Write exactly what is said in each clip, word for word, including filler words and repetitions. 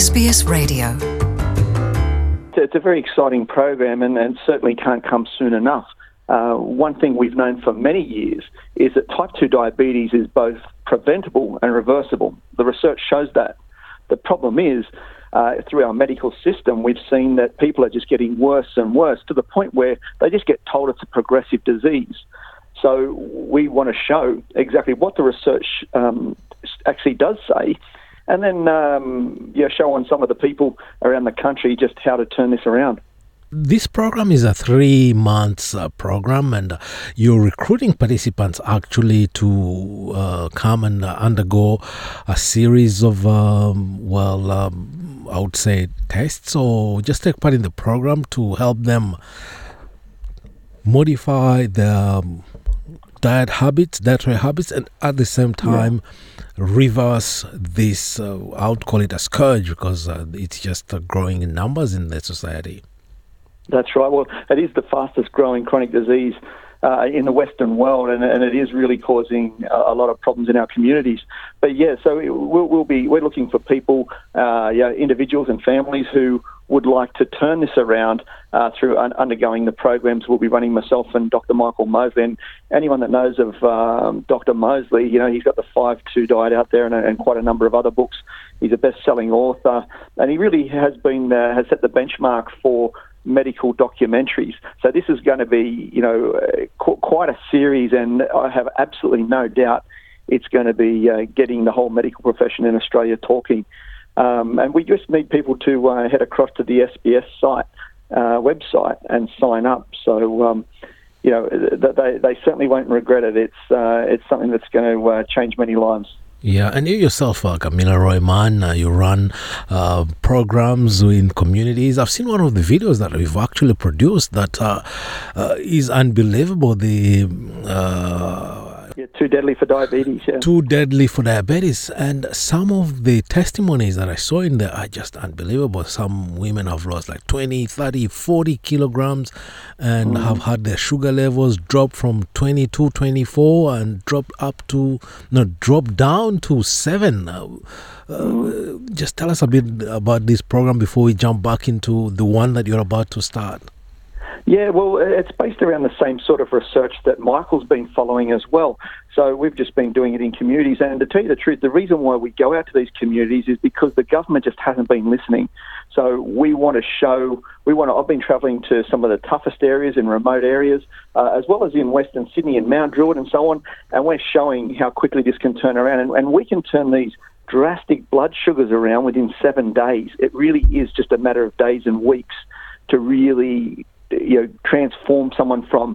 S B S Radio. It's a very exciting program and, and certainly can't come soon enough. Uh, one thing we've known for many years is that type two diabetes is both preventable and reversible. The research shows that. The problem is, uh, through our medical system, we've seen that people are just getting worse and worse to the point where they just get told it's a progressive disease. So we want to show exactly what the research um, actually does say, and then um, yeah, show on some of the people around the country just how to turn this around. This program is a three months uh, program, and uh, you're recruiting participants actually to uh, come and uh, undergo a series of, um, well, um, I would say tests, or just take part in the program to help them modify their um, diet habits, dietary habits, and at the same time yeah. reverse this, uh, I would call it a scourge, because uh, it's just uh, growing in numbers in the society. That's right. Well, it is the fastest growing chronic disease uh, in the Western world, and, and it is really causing a, a lot of problems in our communities. But yeah, so it, we'll, we'll be we're looking for people, uh, yeah, individuals and families who would like to turn this around uh, through un- undergoing the programs we'll be running, myself and Doctor Michael Mosley. And anyone that knows of um, Doctor Mosley, you know, he's got the five two diet out there and, and quite a number of other books. He's a best-selling author, and he really has been uh, has set the benchmark for medical documentaries. So this is going to be, you know, uh, qu- quite a series, and I have absolutely no doubt it's going to be uh, getting the whole medical profession in Australia talking. Um, and we just need people to uh, head across to the S B S site, uh, website and sign up. So, um, you know, they, they certainly won't regret it. It's, uh, it's something that's going to uh, change many lives. Yeah, and you yourself, uh, Camilla Royman, uh, you run uh, programs in communities. I've seen one of the videos that we've actually produced that uh, uh, is unbelievable. The uh, yeah, too deadly for diabetes. Yeah. Too deadly for diabetes. And some of the testimonies that I saw in there are just unbelievable. Some women have lost like twenty, thirty, forty kilograms and mm. have had their sugar levels drop from twenty-two, twenty-four and drop up to, no, drop down to seven. Uh, uh, just tell us a bit about this program before we jump back into the one that you're about to start. Yeah, well, it's based around the same sort of research that Michael's been following as well. So we've just been doing it in communities. And to tell you the truth, the reason why we go out to these communities is because the government just hasn't been listening. So we want to show, we want to, I've been travelling to some of the toughest areas in remote areas, uh, as well as in Western Sydney and Mount Druitt and so on, and we're showing how quickly this can turn around. And, and we can turn these drastic blood sugars around within seven days. It really is just a matter of days and weeks to really, you know, transform someone from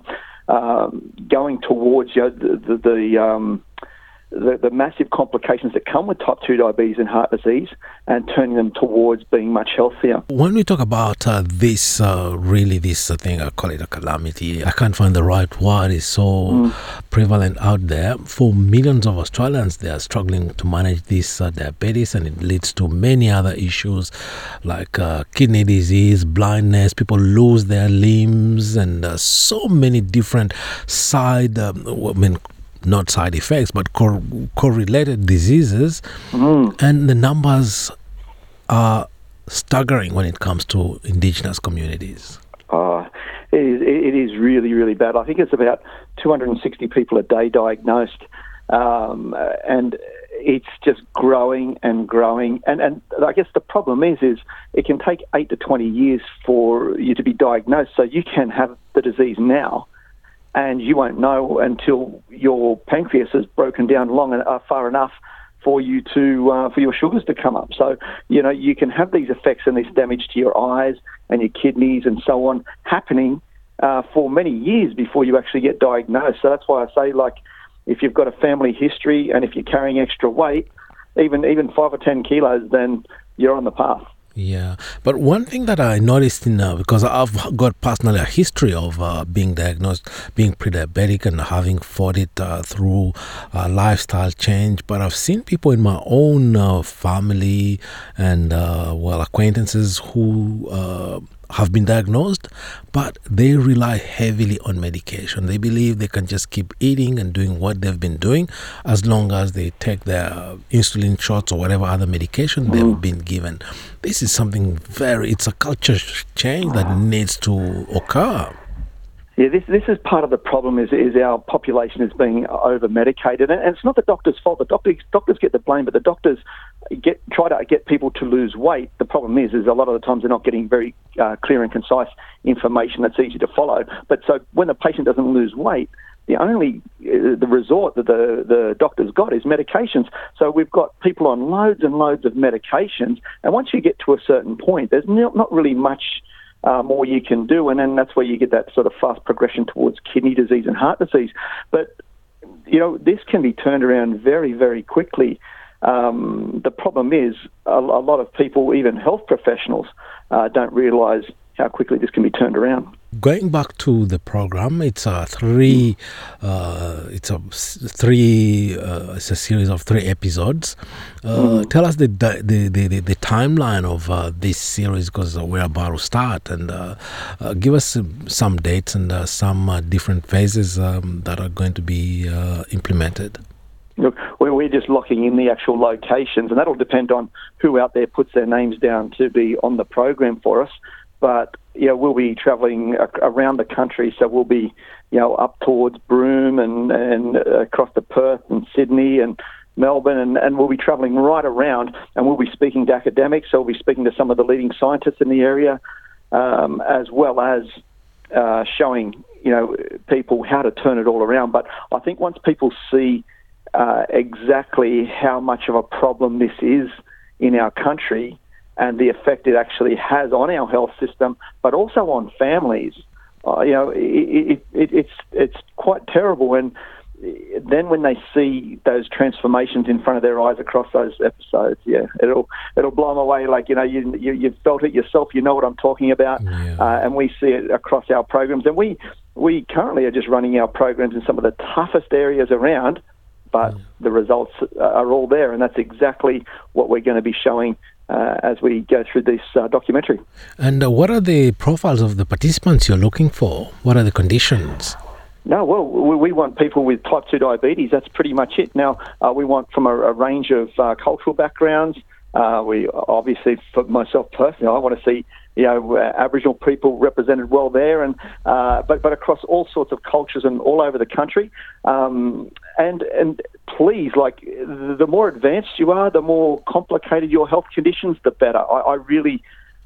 um, going towards, you know, the the the, um, the the massive complications that come with type two diabetes and heart disease, and turning them towards being much healthier. When we talk about uh, this, uh, really this uh, thing, I call it a calamity. I can't find the right word. It's so mm. prevalent out there. For millions of Australians, they are struggling to manage this uh, diabetes, and it leads to many other issues like uh, kidney disease, blindness. People lose their limbs, and uh, so many different side, um, I mean, not side effects, but cor- correlated diseases. Mm. And the numbers are staggering when it comes to Indigenous communities. Oh, it is, it is really, really bad. I think it's about two hundred sixty people a day diagnosed, um, and it's just growing and growing. And, and I guess the problem is, is it can take eight to twenty years for you to be diagnosed, so you can have the disease now, and you won't know until your pancreas has broken down long and uh, far enough for you to uh, for your sugars to come up. So, you know, you can have these effects and this damage to your eyes and your kidneys and so on happening uh, for many years before you actually get diagnosed. So that's why I say, like, if you've got a family history and if you're carrying extra weight, even even five or ten kilos, then you're on the path. Yeah, but one thing that I noticed in, uh, because I've got personally a history of uh, being diagnosed, being pre-diabetic and having fought it uh, through uh, lifestyle change, but I've seen people in my own uh, family and, uh, well, acquaintances who uh, have been diagnosed, but they rely heavily on medication. They believe they can just keep eating and doing what they've been doing as long as they take their insulin shots or whatever other medication mm. they've been given. This is something very, it's a culture change that needs to occur. Yeah, this this is part of the problem. Is is our population is being over medicated, and it's not the doctor's fault. The doctors doctors get the blame, but the doctors get try to get people to lose weight. The problem is, is a lot of the times they're not getting very uh, clear and concise information that's easy to follow. But so when the patient doesn't lose weight, the only uh, the resort that the the doctor's got is medications. So we've got people on loads and loads of medications, and once you get to a certain point, there's not, not really much Uh, more you can do, and then that's where you get that sort of fast progression towards kidney disease and heart disease. But, you know, this can be turned around very, very quickly. Um, the problem is a, a lot of people, even health professionals, uh, don't realise how quickly this can be turned around. Going back to the program, it's a three, uh, it's a three, uh, it's a series of three episodes. Uh, mm. Tell us the the, the, the, the timeline of uh, this series, because we're about to start, and uh, uh, give us some dates and uh, some uh, different phases um, that are going to be uh, implemented. Look, we're just locking in the actual locations, and that'll depend on who out there puts their names down to be on the program for us. But, you know, we'll be travelling around the country, so we'll be, you know, up towards Broome and, and across to Perth and Sydney and Melbourne, and, and we'll be travelling right around, and we'll be speaking to academics, so we'll be speaking to some of the leading scientists in the area, um, as well as uh, showing, you know, people how to turn it all around. But I think once people see uh, exactly how much of a problem this is in our country, and the effect it actually has on our health system, but also on families, uh, you know, it, it, it, it's it's quite terrible. And then when they see those transformations in front of their eyes across those episodes, yeah, it'll it'll blow them away. Like, you know, you, you you've felt it yourself. You know what I'm talking about, yeah. uh, and we see it across our programs. And we we currently are just running our programs in some of the toughest areas around, but yeah. the results are all there, and that's exactly what we're going to be showing Uh, as we go through this uh, documentary. And uh, what are the profiles of the participants you're looking for? What are the conditions? No, well, we, we want people with type two diabetes. That's pretty much it. Now, uh, we want from a, a range of uh, cultural backgrounds. Uh, we obviously, for myself personally, I want to see, you know, uh, Aboriginal people represented well there, and uh, but but across all sorts of cultures and all over the country. Um, and and please, like, the more advanced you are, the more complicated your health conditions, the better. I, I really,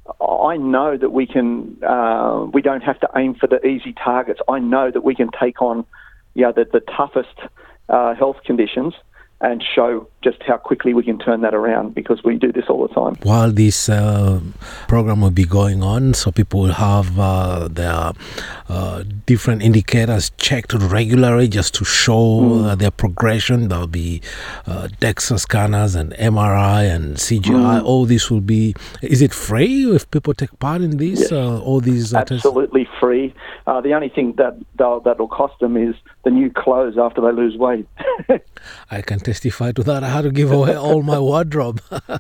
I know that we can. Uh, we don't have to aim for the easy targets. I know that we can take on, you know, the, the toughest uh, health conditions and show just how quickly we can turn that around, because we do this all the time. While this uh, program will be going on, so people will have uh, their uh, different indicators checked regularly just to show mm. uh, their progression. There'll be uh, DEXA scanners and M R I and C G I. Mm. All this will be... Is it free if people take part in this? Yes. Uh, all these uh, Absolutely tests? free. Uh, the only thing that that'll cost them is the new clothes after they lose weight. I can testify to that. I had to give away all my wardrobe.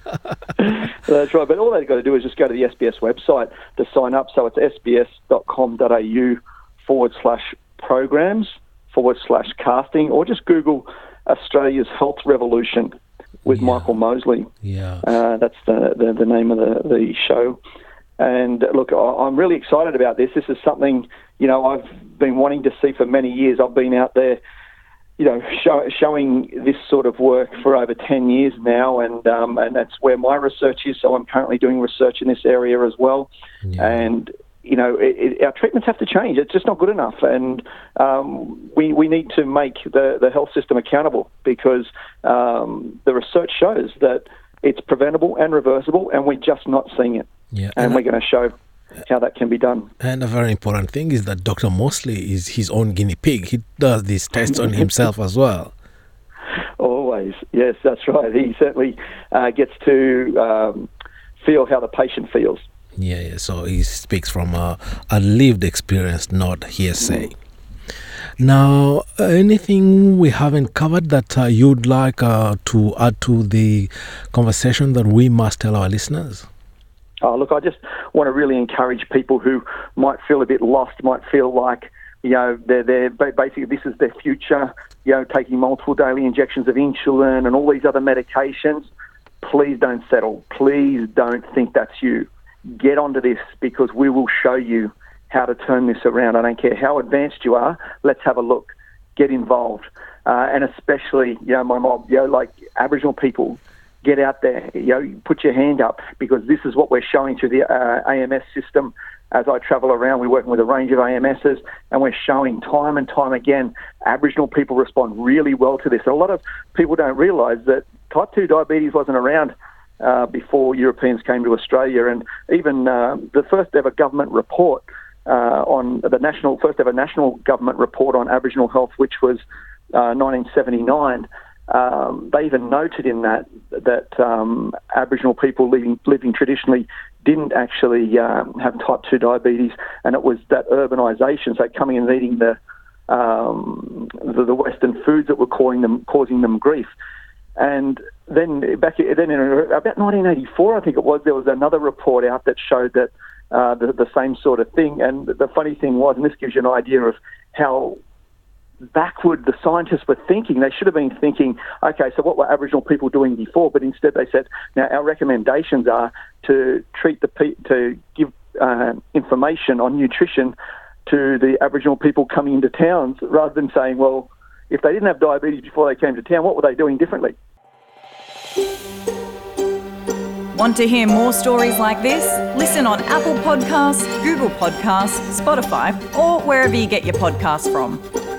That's right. But all they've got to do is just go to the S B S website to sign up. So it's sbs.com.au forward slash programs forward slash casting, or just Google Australia's Health Revolution with yeah. Michael Mosley. Yeah, uh, that's the, the the name of the the show. And look, I'm really excited about this. This is something, you know, I've been wanting to see for many years. I've been out there, you know, show, showing this sort of work for over ten years now, and um, and that's where my research is. So I'm currently doing research in this area as well. Yeah. And, you know, it, it, our treatments have to change. It's just not good enough. And um, we, we need to make the, the health system accountable, because um, the research shows that it's preventable and reversible, and we're just not seeing it. Yeah. And, and we're going to show how that can be done. And a very important thing is that Doctor Mosley is his own guinea pig. He does these tests on himself as well. Always. Yes, that's right. He certainly uh, gets to um, feel how the patient feels. Yeah, yeah. So he speaks from a, a lived experience, not hearsay. Mm. Now, anything we haven't covered that uh, you'd like uh, to add to the conversation that we must tell our listeners? Oh, look, I just want to really encourage people who might feel a bit lost, might feel like, you know, they're, they're basically this is their future, you know, taking multiple daily injections of insulin and all these other medications. Please don't settle. Please don't think that's you. Get onto this, because we will show you how to turn this around. I don't care how advanced you are. Let's have a look. Get involved. Uh, and especially, you know, my mob, you know, like Aboriginal people, get out there, you know, put your hand up, because this is what we're showing through the uh, A M S system. As I travel around, we're working with a range of A M Ss, and we're showing time and time again, Aboriginal people respond really well to this. And a lot of people don't realise that type two diabetes wasn't around uh, before Europeans came to Australia, and even uh, the first ever government report uh, on the national, first ever national government report on Aboriginal health, which was uh, nineteen seventy-nine. Um, they even noted in that that um, Aboriginal people living, living traditionally didn't actually um, have type two diabetes, and it was that urbanisation, so coming and eating the, um, the the Western foods that were causing them causing them grief. And then back then in about nineteen eighty-four, I think it was, there was another report out that showed that uh, the, the same sort of thing. And the funny thing was, and this gives you an idea of how backward the scientists were thinking. They should have been thinking, okay, so what were Aboriginal people doing before? But instead they said, now our recommendations are to treat the pe- to give uh, information on nutrition to the Aboriginal people coming into towns, rather than saying, well, if they didn't have diabetes before they came to town, what were they doing differently? Want to hear more stories like this? Listen on Apple Podcasts, Google Podcasts, Spotify, or wherever you get your podcasts from.